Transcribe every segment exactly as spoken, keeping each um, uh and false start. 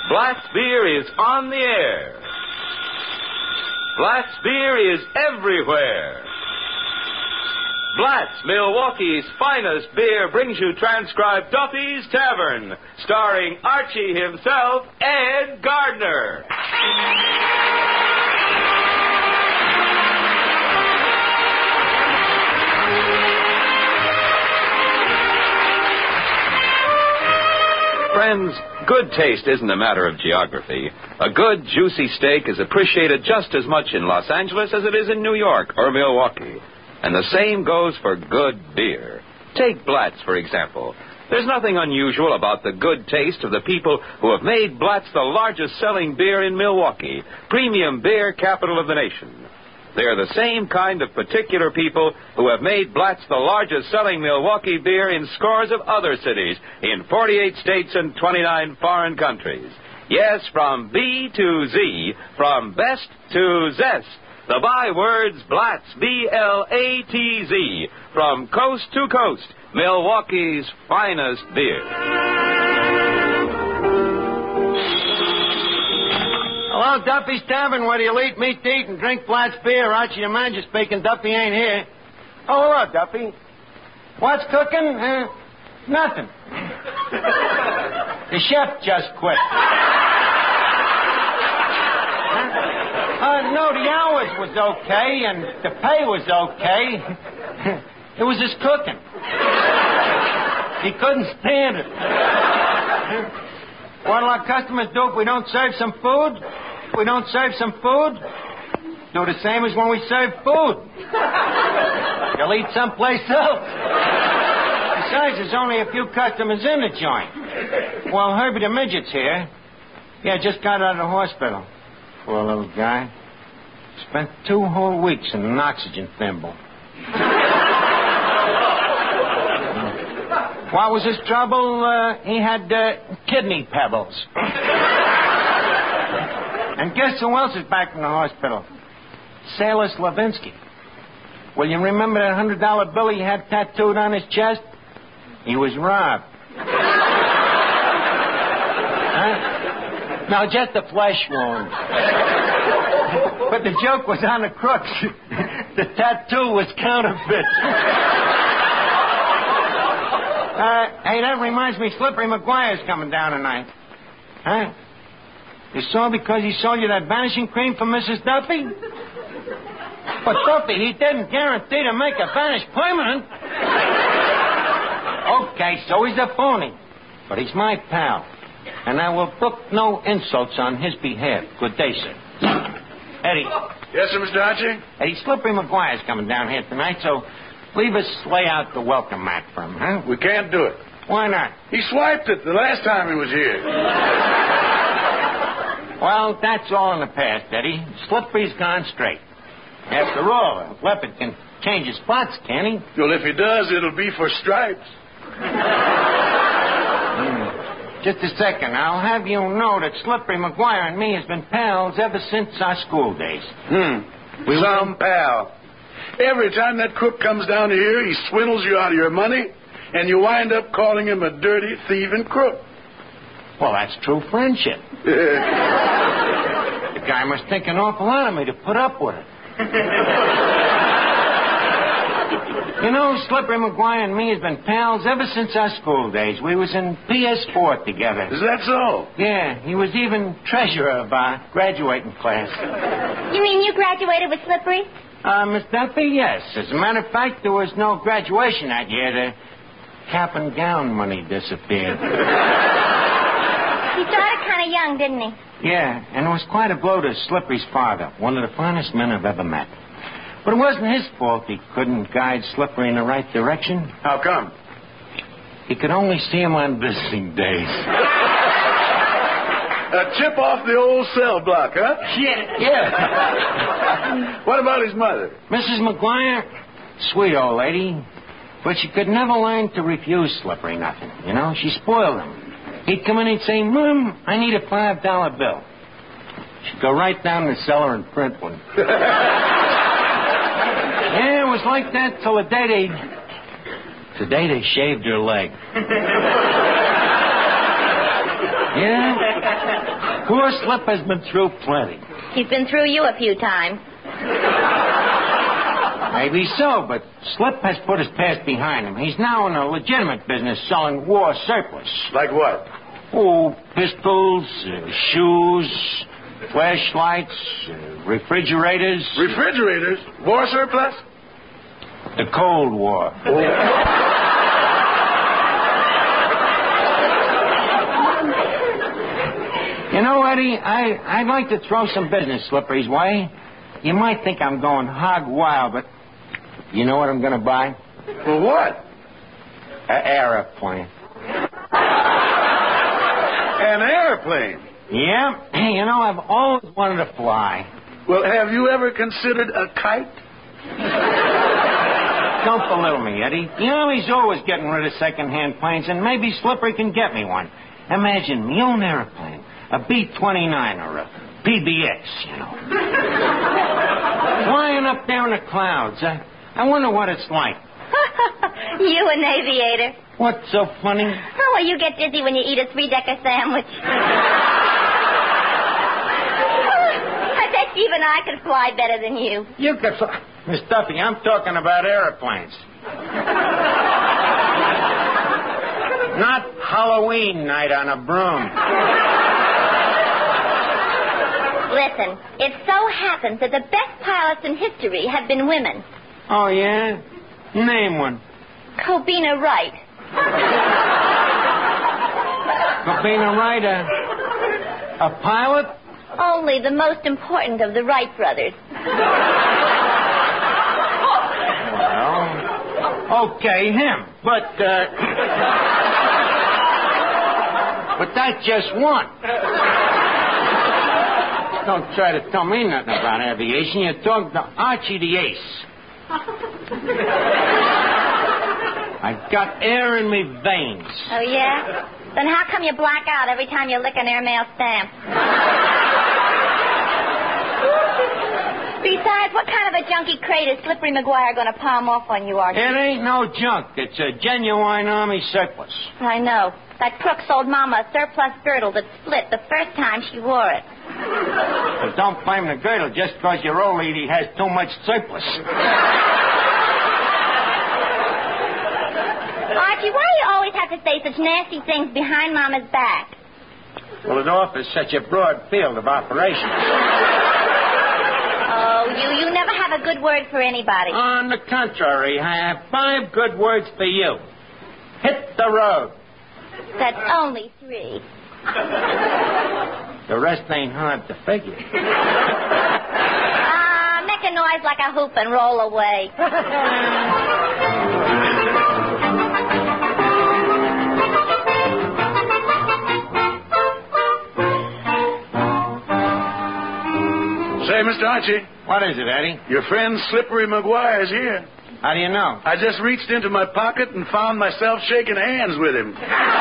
Blatz Beer is on the air. Blatz Beer is everywhere. Blatz, Milwaukee's finest beer, brings you transcribed Duffy's Tavern, starring Archie himself, Ed Gardner. Friends, good taste isn't a matter of geography. A good, juicy steak is appreciated just as much in Los Angeles as it is in New York or Milwaukee. And the same goes for good beer. Take Blatz, for example. There's nothing unusual about the good taste of the people who have made Blatz the largest-selling beer in Milwaukee, premium beer capital of the nation. They are the same kind of particular people who have made Blatz the largest-selling Milwaukee beer in scores of other cities in forty-eight states and twenty-nine foreign countries. Yes, from B to Z, from best to zest. The bywords Blatz, B L A T Z, from coast to coast, Milwaukee's finest beer. Hello, Duffy's Tavern, where you'll eat meat to eat and drink Blatz beer. Archie the manager speaking. Duffy ain't here. Oh, hello, Duffy. What's cooking? Uh, nothing. The chef just quit. Uh, no, the hours was okay, and the pay was okay. It was his cooking. He couldn't stand it. What'll our customers do if we don't serve some food? If we don't serve some food, do the same as when we serve food. You'll eat someplace else. Besides, there's only a few customers in the joint. Well, Herbie the Midget's here. Yeah, just got out of the hospital. Poor little guy. Spent two whole weeks in an oxygen thimble. What was his trouble? Uh, he had uh, kidney pebbles. And guess who else is back from the hospital? Sailor Slavinsky. Well, you remember that one hundred dollar bill he had tattooed on his chest? He was robbed. Huh? No, just a flesh wound. But the joke was on the crooks. The tattoo was counterfeit. uh, hey, that reminds me, Slippery McGuire's coming down tonight. Huh? You saw because he sold you that vanishing cream for Missus Duffy? But Duffy, he didn't guarantee to make a vanish permanent. Okay, so he's a phony. But he's my pal. And I will brook no insults on his behalf. Good day, sir. Eddie. Yes, sir, Mister Archie? Eddie, Slippery McGuire's coming down here tonight, so leave us lay out the welcome mat for him, huh? We can't do it. Why not? He swiped it the last time he was here. Well, that's all in the past, Eddie. Slippery's gone straight. After all, a leopard can change his spots, can he? Well, if he does, it'll be for stripes. mm. Just a second. I'll have you know that Slippery McGuire and me has been pals ever since our school days. Hmm. We Some pal. Every time that crook comes down here, he swindles you out of your money, and you wind up calling him a dirty, thieving crook. Well, that's true friendship. The guy must think an awful lot of me to put up with it. You know, Slippery McGuire and me has been pals ever since our school days. We was in P S four together. Is that so? Yeah, he was even treasurer of our graduating class. You mean you graduated with Slippery? Uh, Miss Duffy, yes. As a matter of fact, there was no graduation that year. The cap and gown money disappeared. He started kind of young, didn't he? Yeah, and it was quite a blow to Slippery's father, one of the finest men I've ever met. But it wasn't his fault he couldn't guide Slippery in the right direction. How come? He could only see him on visiting days. A chip off the old cell block, huh? Yeah, yeah. What about his mother? Missus McGuire, sweet old lady. But she could never learn to refuse Slippery nothing, you know? She spoiled him. He'd come in and he'd say, Mom, I need a five dollar bill. She'd go right down the cellar and print one. Yeah, it was like that till the day they... The day they shaved her leg. Yeah? Poor Slip has been through plenty. He's been through you a few times. Maybe so, but Slip has put his past behind him. He's now in a legitimate business selling war surplus. Like what? Oh, pistols, uh, shoes, flashlights, uh, refrigerators. Refrigerators? War surplus? The Cold War. You know, Eddie, I, I'd like to throw some business Slippery's way. You might think I'm going hog wild, but you know what I'm going to buy? Well, what? An airplane. An airplane? Yeah. Hey, you know, I've always wanted to fly. Well, have you ever considered a kite? Don't belittle me, Eddie. You know, he's always getting rid of second-hand planes, and maybe Slippery can get me one. Imagine me own airplane, a B twenty-nine or a P B X, you know. Flying up there in the clouds. I, I wonder what it's like. You an aviator. What's so funny? Oh, well, you get dizzy when you eat a three-decker sandwich. I bet even I could fly better than you. You could fly. Miss Duffy, I'm talking about airplanes. Not Halloween night on a broom. Listen, it so happens that the best pilots in history have been women. Oh, yeah? Name one. Cobina Wright. Cobina Wright, a, a pilot? Only the most important of the Wright brothers. Well, okay, him. But, uh... but that's just one. Don't try to tell me nothing about aviation. You're talking to Archie the Ace. I got air in me veins. Oh, yeah? Then how come you black out every time you lick an airmail stamp? Besides, what kind of a junky crate is Slippery McGuire going to palm off on you, Archie? It ain't no junk. It's a genuine Army surplus. I know. That crook sold Mama a surplus girdle that split the first time she wore it. But don't blame the girdle just because your old lady has too much surplus. Archie, why do you always have to say such nasty things behind Mama's back? Well, it offers such a broad field of operations. Oh, you, you never have a good word for anybody. On the contrary, I have five good words for you. Hit the road. That's only three. The rest ain't hard to figure. Ah, uh, make a noise like a hoop and roll away. Say, Mister Archie. What is it, Eddie? Your friend Slippery McGuire is here. How do you know? I just reached into my pocket and found myself shaking hands with him.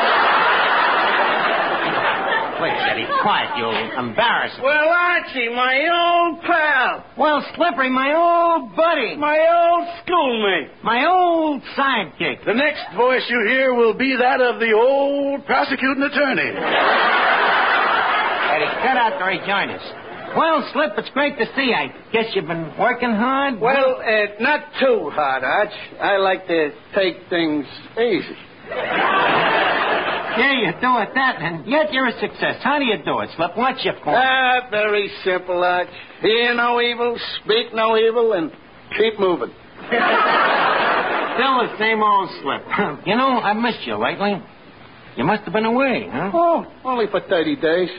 Please, Eddie, quiet, you'll embarrass me. Well, Archie, my old pal. Well, Slippery, my old buddy. My old schoolmate. My old sidekick. The next voice you hear will be that of the old prosecuting attorney. Eddie, cut out to rejoin us. Well, Slip, it's great to see you. I guess you've been working hard? Well, uh, not too hard, Arch. I like to take things easy. Yeah, you do it that, and yet you're a success. How do you do it, Slip? What's your form? Ah, very simple, Arch. Hear no evil, speak no evil, and keep moving. Still the same old Slip. You know, I've missed you lately. You must have been away, huh? Oh, only for thirty days.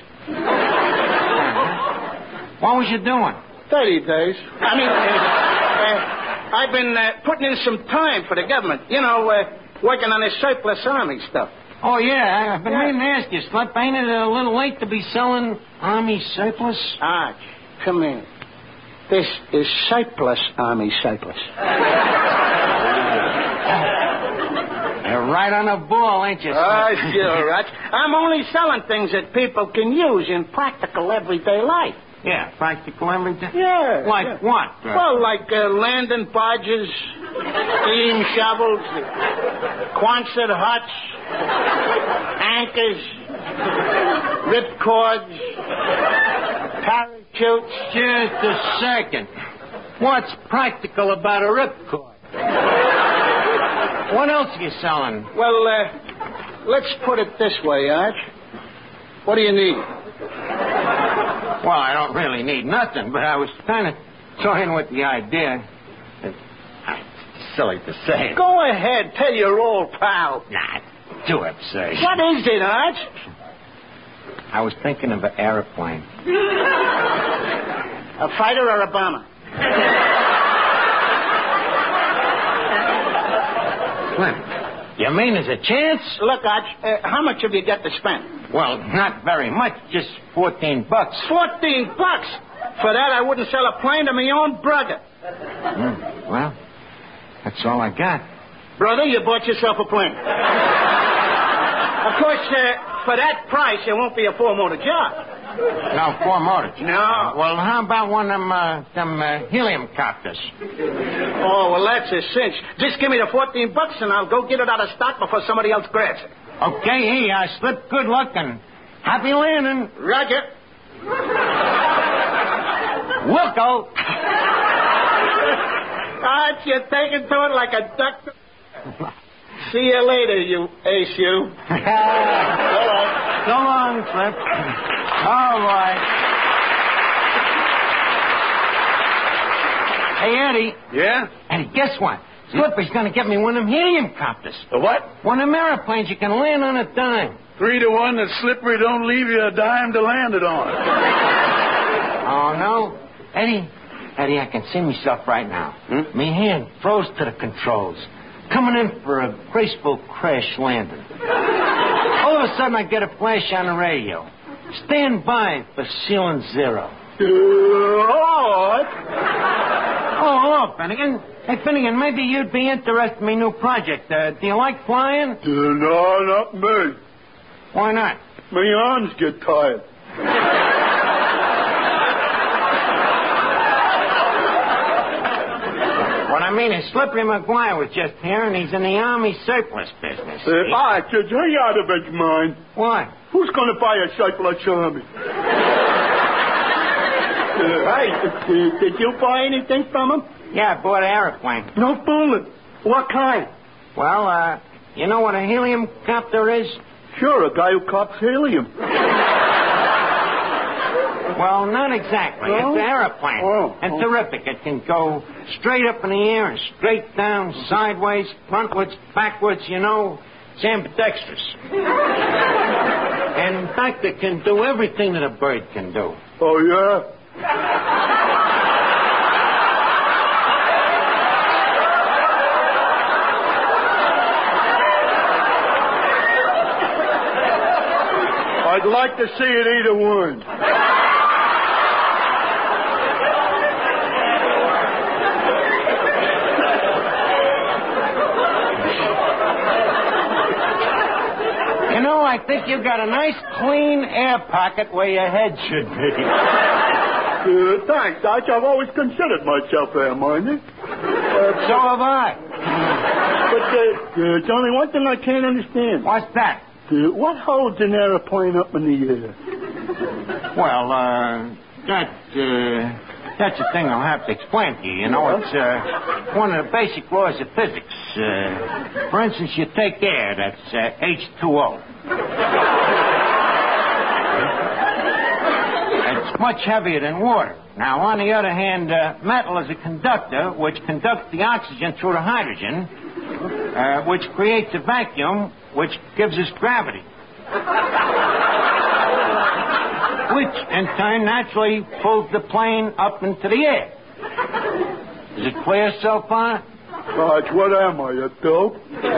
What was you doing? Thirty days. I mean, uh, uh, I've been uh, putting in some time for the government. You know, uh, working on this surplus army stuff. Oh, yeah. I've been Yeah. meaning to ask you, Slip. Ain't it a little late to be selling Army surplus? Arch, come in. This is surplus army surplus. You're right on the ball, ain't you, Slip? Ah, sure, Arch. I'm only selling things that people can use in practical everyday life. Yeah, practical everything? Yeah. Like yeah. what? Uh, Well, like uh, landing barges, steam shovels, Quonset huts, anchors, ripcords, parachutes. just a second. What's practical about a ripcord? What else are you selling? Well, uh, let's put it this way, Arch. What do you need? Well, I don't really need nothing, but I was kind of toying with the idea. It's silly to say. Go ahead, tell your old pal. Nah, too absurd. What is it, Arch? I was thinking of an airplane. A fighter or a bomber? Clint, you mean there's a chance? Look, Arch, uh, how much have you got to spend? Well, not very much, just fourteen bucks. Fourteen bucks? For that, I wouldn't sell a plane to my own brother. Mm, well, that's all I got. Brother, you bought yourself a plane. Of course, uh, for that price, it won't be a four-motor job. No, four motors. No. Well, how about one of them, uh, them uh, helium copters? Oh, well, that's a cinch. Just give me the fourteen bucks, and I'll go get it out of stock before somebody else grabs it. Okay, here, uh, Slip. Good luck and happy landing. Roger. We'll go. Arch, you're taking to it like a duck. See you later, you ace, you. So long. So long, Slip. All right. Hey, Eddie. Yeah? Eddie, guess what? Slipper's going to get me one of them helium copters. The what? One of them airplanes you can land on a dime. Three to one that Slippery don't leave you a dime to land it on. Oh, no. Eddie, Eddie, I can see myself right now. Hmm? Me hand froze to the controls. Coming in for a graceful crash landing. All of a sudden, I get a flash on the radio. Stand by for ceiling zero. Oh, Oh, oh, Finnegan. Hey, Finnegan, maybe you'd be interested in my new project. Uh, do you like flying? No, not me. Why not? My arms get tired. What I mean is Slippery McGuire was just here, and he's in the Army surplus business. Uh, Arch, you're out of his mind. What? Who's going to buy a surplus army? uh, hey, uh, did you buy anything from him? Yeah, I bought an airplane. No fooling. What kind? Well, uh, you know what a helium copter is? Sure, a guy who cops helium. Well, not exactly. No? It's an airplane. Oh, and oh. terrific. It can go straight up in the air and straight down, sideways, frontwards, backwards, you know. It's ambidextrous. And in fact, it can do everything that a bird can do. Oh, yeah? I'd like to see it either one. You know, I think you've got a nice, clean air pocket where your head should be. Uh, thanks, Arch. I've always considered myself air-minded. Uh, So have I. but uh, there's only one thing I can't understand. What's that? Uh, what holds an airplane up in the air? Well, uh, that, uh, that's a thing I'll have to explain to you. You know, it's, uh, one of the basic laws of physics. Uh, for instance, you take air, that's, uh, H two O. It's much heavier than water. Now, on the other hand, uh, metal is a conductor which conducts the oxygen through the hydrogen, uh, which creates a vacuum which gives us gravity. Which, in turn, naturally pulls the plane up into the air. Is it clear so far? Arch, what am I, a dope?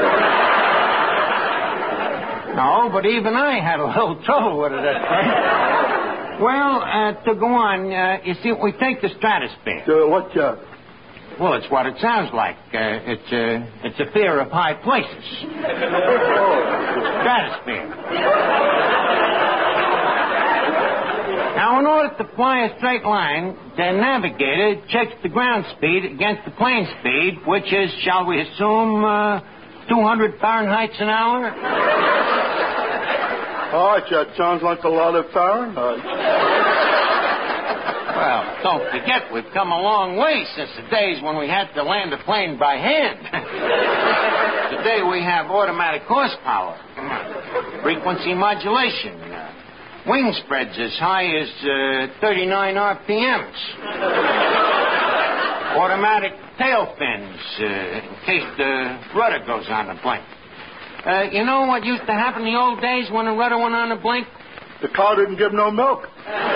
No, but even I had a little trouble with it at first. Well, uh, to go on, uh, you see, we take the stratosphere. Uh, what's that? Well, it's what it sounds like. Uh, it's, a, it's a fear of high places. Stratosphere. Now, in order order to fly a straight line, the navigator checks the ground speed against the plane speed, which is, shall we assume, uh, two hundred Fahrenheit an hour? Oh, that sounds like a lot of Fahrenheit. Well, don't forget, we've come a long way since the days when we had to land a plane by hand. Today we have automatic horsepower, frequency modulation, uh, wing spreads as high as uh, thirty-nine R P Ms, automatic tail fins uh, in case the rudder goes on the blink. Uh, you know what used to happen in the old days when the rudder went on the blink? The cow didn't give no milk.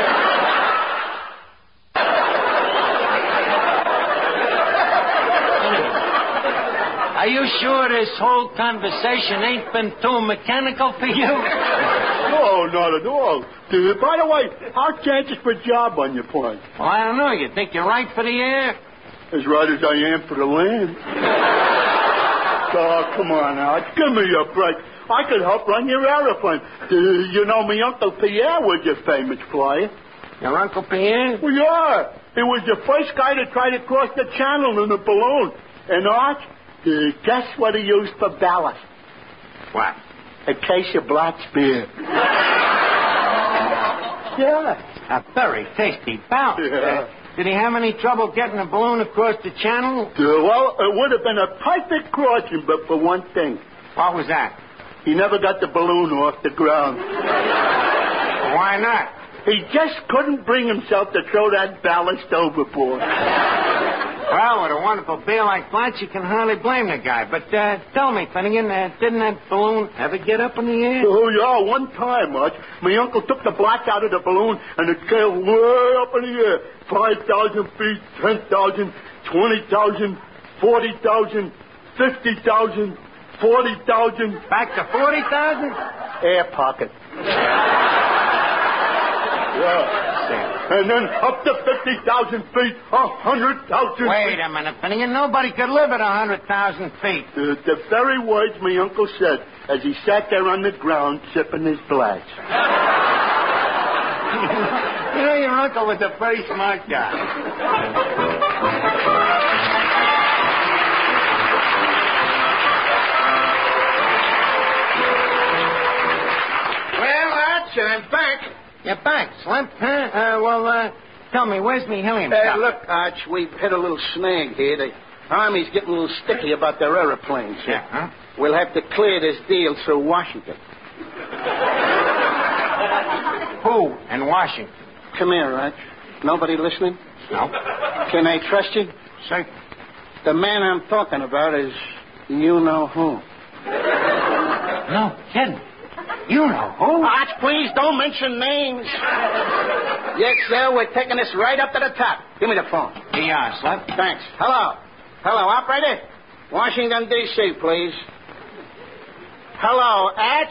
Are you sure this whole conversation ain't been too mechanical for you? No, not at all. Uh, by the way, how's chances for a job on your plane? Well, I don't know. You think you're right for the air? As right as I am for the land. Oh, come on now. Give me a break. I could help run your aeroplane. Uh, you know, my Uncle Pierre was a famous flyer. Your Uncle Pierre? Well, yeah. He was the first guy to try to cross the channel in a balloon. And Arch, uh, guess what he used for ballast? What? A case of Black's beer. Yeah. A very tasty bout. Yeah. Uh, did he have any trouble getting the balloon across the channel? Uh, well, it would have been a perfect crossing, but for one thing. What was that? He never got the balloon off the ground. Why not? He just couldn't bring himself to throw that ballast overboard. Well, with a wonderful beer like that, you can hardly blame the guy. But uh, tell me, Finnegan, uh, didn't that balloon ever get up in the air? Oh, yeah, one time, Arch. My uncle took the black out of the balloon, and it sailed way up in the air. five thousand feet, ten thousand, twenty thousand, forty thousand, fifty thousand, forty thousand. Back to forty thousand? Air pocket. Yeah. And then up to fifty thousand feet, one hundred thousand feet. Wait a minute, Finnegan. Nobody could live at one hundred thousand feet. Uh, the very words my uncle said as he sat there on the ground sipping his glass. You know, your uncle was a very smart guy. Well, Arch, I'm back. You're back, Slimp, huh? Uh, well, uh, tell me, where's me helium? Hey, look, Arch, we've hit a little snag here. The Army's getting a little sticky about their aeroplanes. Yeah, huh? We'll have to clear this deal through Washington. Who in Washington? Come here, Arch. Nobody listening? No. Can I trust you? Say, The man I'm talking about is you know who. no kidding. You know who? Arch, please don't mention names. Yes, sir, we're taking this right up to the top. Give me the phone. Here you are, Slimp. Thanks. Hello. Hello, operator. Washington, D C, please. Hello, Arch.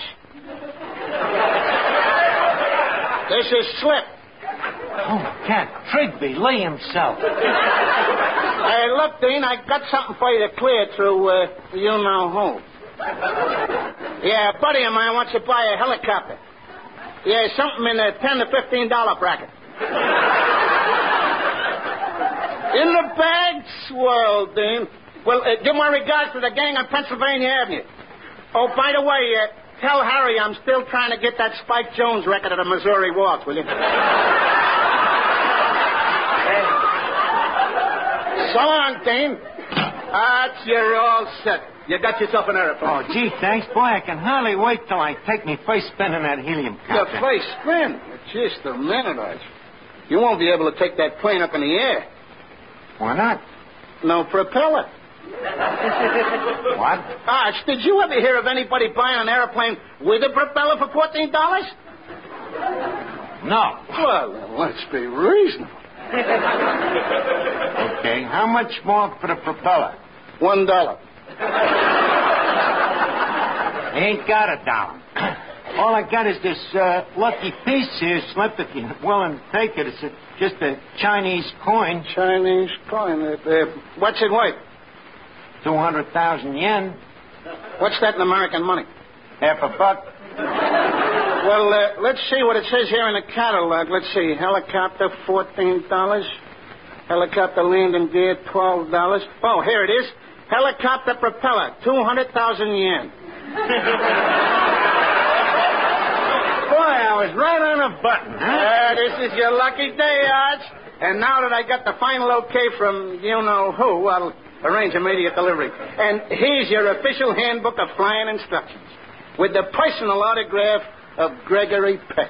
This is Slip. Oh, Cat Trigby Lee himself. Hey, look, Dean, I got something for you to clear through, uh, you know who. Yeah, a buddy of mine wants to buy a helicopter. Yeah, something in the ten to fifteen dollar bracket. In the bag? Swell, Dean. Well, uh, give my regards to the gang on Pennsylvania Avenue. Oh, by the way, uh, tell Harry I'm still trying to get that Spike Jones record of the Missouri Waltz, will you? So long, Dean. Ah, you're all set. You got yourself an airplane. Oh, gee, thanks, boy. I can hardly wait till I take me first spin in that helium Your copter. first spin? Just a minute, Arch. You won't be able to take that plane up in the air. Why not? No propeller. What? Arch, did you ever hear of anybody buying an airplane with a propeller for fourteen dollars? No. Well, then let's be reasonable. Okay, how much more for the propeller? One dollar. I ain't got a dollar. All I got is this uh, lucky piece here, Slip, if you're willing to take it. It's a, just a Chinese coin. Chinese coin. Uh, uh, what's it worth? two hundred thousand yen. What's that in American money? Half a buck. Well, uh, let's see what it says here in the catalog. Let's see. Helicopter, fourteen dollars. Helicopter landing gear, twelve dollars. Oh, here it is. Helicopter propeller, two hundred thousand yen. Boy, I was right on a button, huh? Uh, this is your lucky day, Arch. And now that I got the final okay from you-know-who, I'll arrange immediate delivery. And here's your official handbook of flying instructions with the personal autograph of Gregory Peck.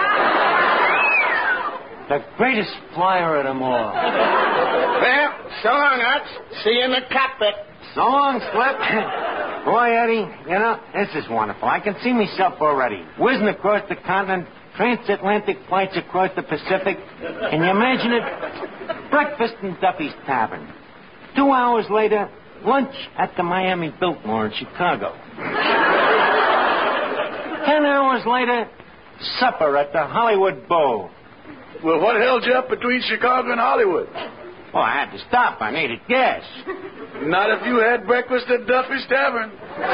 The greatest flyer of them all. Well, so long, Arch. See you in the cockpit. So long, Slip. Boy, Eddie, you know, this is wonderful. I can see myself already. Whizzing across the continent, transatlantic flights across the Pacific. Can you imagine it? Breakfast in Duffy's Tavern. Two hours later, lunch at the Miami Biltmore in Chicago. Ten hours later, supper at the Hollywood Bowl. Well, what held you up between Chicago and Hollywood? Well, I had to stop. I needed gas. Not if you had breakfast at Duffy's Tavern.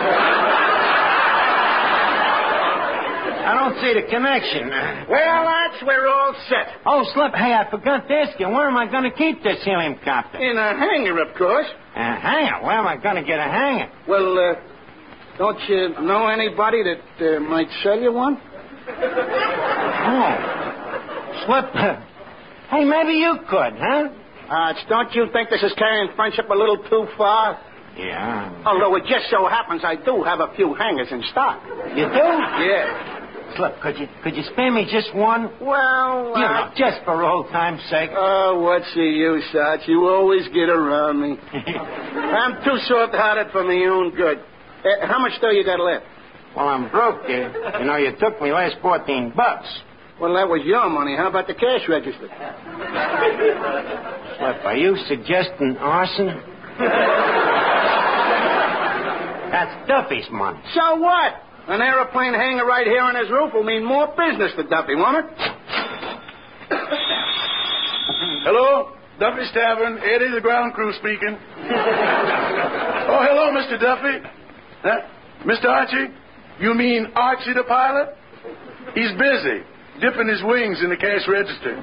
I don't see the connection. Well, Arch, we're all set. Oh, Slip, hey, I forgot to ask you, where am I going to keep this helium copter? In a hangar, of course. A hanger? Where am I going to get a hanger? Well, uh, don't you know anybody that uh, might sell you one? Oh. Slip, hey, maybe you could, huh? Arch, don't you think this is carrying friendship a little too far? Yeah. Although it just so happens I do have a few hangers in stock. You do? Yeah. Slip, could you could you spare me just one? Well, uh... You know, just for old time's sake. Oh, what's the use, Arch? You always get around me. I'm too soft-hearted for my own good. Uh, how much dough you got left? Well, I'm broke, kid. You know, you took me last fourteen bucks. Well, that was your money. How about the cash register? Slip, are you suggesting arson? That's Duffy's money. So what? An aeroplane hangar right here on his roof will mean more business to Duffy, won't it? Hello? Duffy's Tavern. Eddie, the ground crew speaking. Oh, hello, Mister Duffy. Huh? Mister Archie? You mean Archie the pilot? He's busy, dipping his wings in the cash register.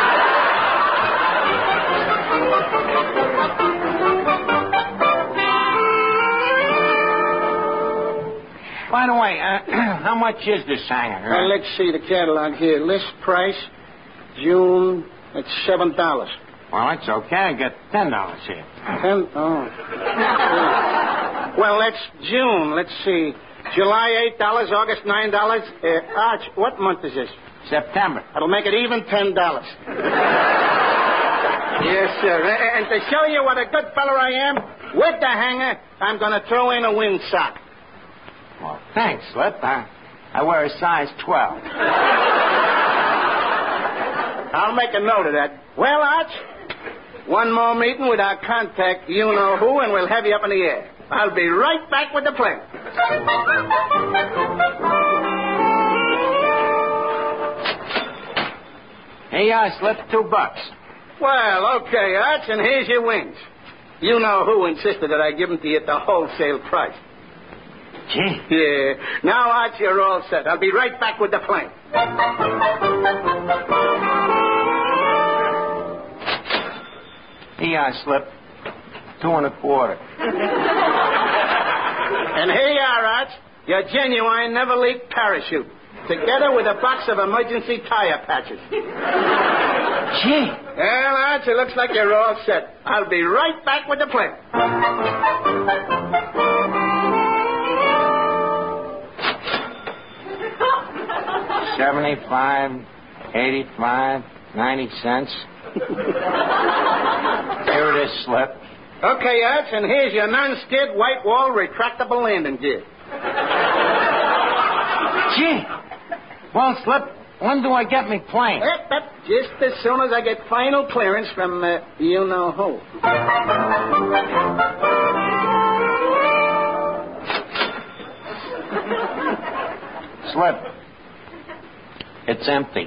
By the way, uh, how much is this hanger? Well, let's see the catalog here. List price, June, it's seven dollars. Well, that's okay. I got ten dollars here. Ten? Oh. Well, that's June. Let's see. July, eight dollars. August, nine dollars. Uh, Arch, what month is this? September. That'll make it even ten dollars. Yes, sir. And to show you what a good fellow I am, with the hanger, I'm going to throw in a windsock. Well, thanks, Slip. I, I wear a size twelve. I'll make a note of that. Well, Arch, one more meeting with our contact, you-know-who, and we'll have you up in the air. I'll be right back with the plane. Here you are, Slip. Two bucks. Well, okay, Arch, and here's your wings. You-know-who insisted that I give them to you at the wholesale price. Gee. Yeah. Now, Arch, you're all set. I'll be right back with the plane. Here you are, Slip. Two and a quarter. And here you are, Arch. Your genuine never-leak parachute. Together with a box of emergency tire patches. Gee. Well, Arch, it looks like you're all set. I'll be right back with the plane. Seventy-five, eighty-five, ninety cents. Here it is, Slip. Okay, Arch, and here's your non-skid white wall retractable landing gear. Gee. Well, Slip, when do I get me plane? Yep, yep. Just as soon as I get final clearance from uh, you-know-who. Slip. It's empty.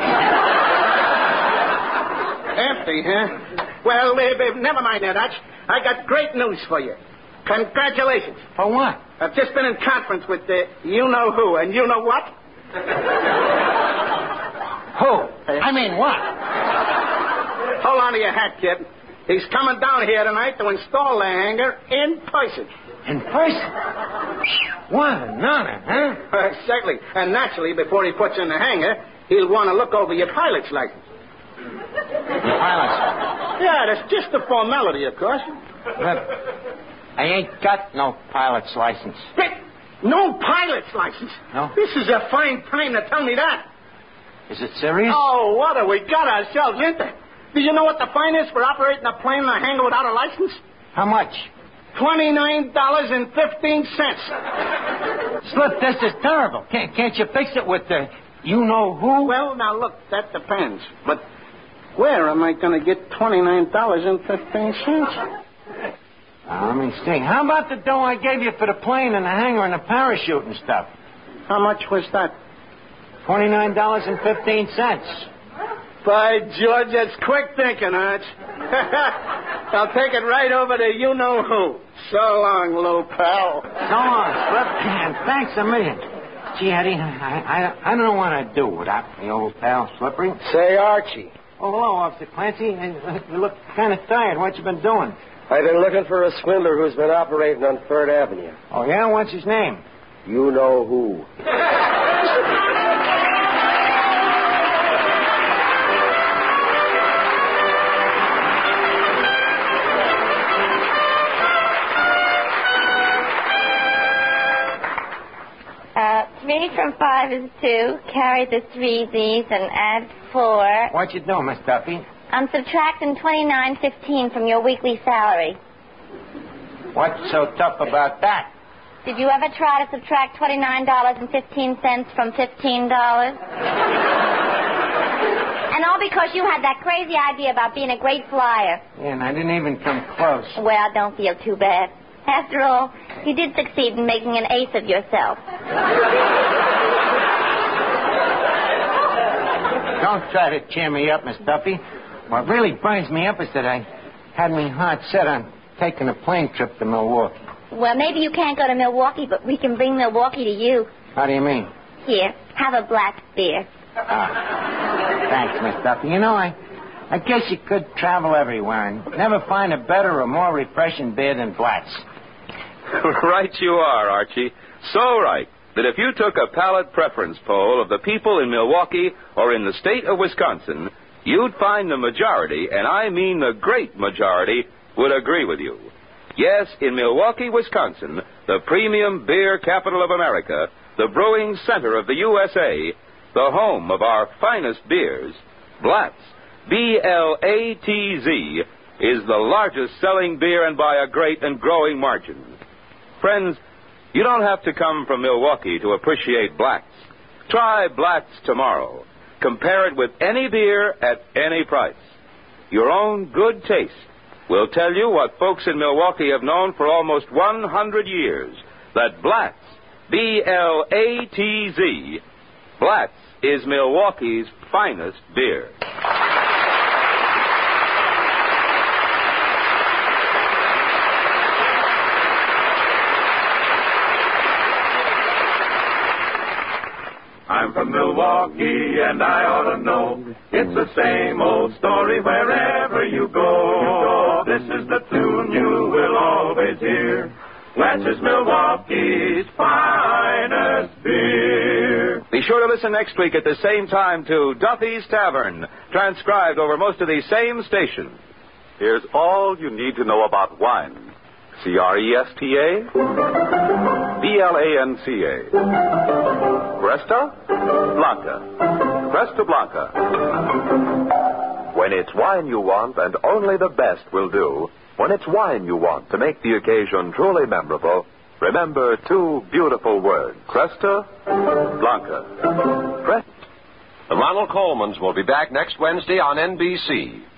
Empty, huh? Well, uh, uh, never mind that, Arch. I got great news for you. Congratulations. For what? I've just been in conference with uh, you-know-who, and you know what? Who? I mean, what? Hold on to your hat, kid. He's coming down here tonight to install the hangar in person. In person? What an honor, huh? Exactly. And naturally, before he puts in the hangar, he'll want to look over your pilot's license. Your pilot's license? Yeah, that's just a formality, of course. But I ain't got no pilot's license. No pilot's license? No. This is a fine time to tell me that. Is it serious? Oh, what have we got ourselves into? Do you know what the fine is for operating a plane in a hangar without a license? How much? Twenty-nine dollars and fifteen cents. Slip, this is terrible. Can't, can't you fix it with the you-know-who? Well, now, look, that depends. But where am I going to get twenty-nine dollars and fifteen cents? Now, let me think. How about the dough I gave you for the plane and the hangar and the parachute and stuff? How much was that? twenty-nine dollars and fifteen cents. By George, that's quick thinking, Arch. I'll take it right over to you-know-who. So long, little pal. So long, Slip, and thanks a million. Gee, Eddie, I, I, I don't know what I'd do without the old pal, Slippery. Say, Archie. Oh, hello, Officer Clancy. You look kind of tired. What you been doing? I've been looking for a swindler who's been operating on Third Avenue. Oh, yeah? What's his name? You know who. Uh, three from five is two. Carry the three Z's and add four. What you doing, Miss Duffy? I'm subtracting twenty-nine fifteen from your weekly salary. What's so tough about that? Did you ever try to subtract twenty-nine dollars and fifteen cents from fifteen dollars? And all because you had that crazy idea about being a great flyer. Yeah, and I didn't even come close. Well, don't feel too bad. After all, you did succeed in making an ace of yourself. Don't try to cheer me up, Miss Duffy. What really burns me up is that I had me heart set on taking a plane trip to Milwaukee. Well, maybe you can't go to Milwaukee, but we can bring Milwaukee to you. How do you mean? Here, have a black beer. Ah, thanks, Miss Duffy. You know, I, I guess you could travel everywhere and never find a better or more refreshing beer than Blatz. Right you are, Archie. So right that if you took a palate preference poll of the people in Milwaukee or in the state of Wisconsin, you'd find the majority, and I mean the great majority, would agree with you. Yes, in Milwaukee, Wisconsin, the premium beer capital of America, the brewing center of the U S A, the home of our finest beers, Blatz, B L A T Z, is the largest selling beer and by a great and growing margin. Friends, you don't have to come from Milwaukee to appreciate Blatz. Try Blatz tomorrow. Compare it with any beer at any price. Your own good taste will tell you what folks in Milwaukee have known for almost one hundred years, that Blatz, B L A T Z, Blatz is Milwaukee's finest beer. I'm from Milwaukee, and I ought to know. It's the same old story wherever you go. This is the tune you will always hear. Blatz is Milwaukee's finest beer. Be sure to listen next week at the same time to Duffy's Tavern, transcribed over most of these same stations. Here's all you need to know about wine. C R E S T A, B L A N C A. Cresta Blanca. Cresta Blanca. When it's wine you want, and only the best will do, when it's wine you want to make the occasion truly memorable, remember two beautiful words, Cresta Blanca. Cresta. The Ronald Colmans will be back next Wednesday on N B C.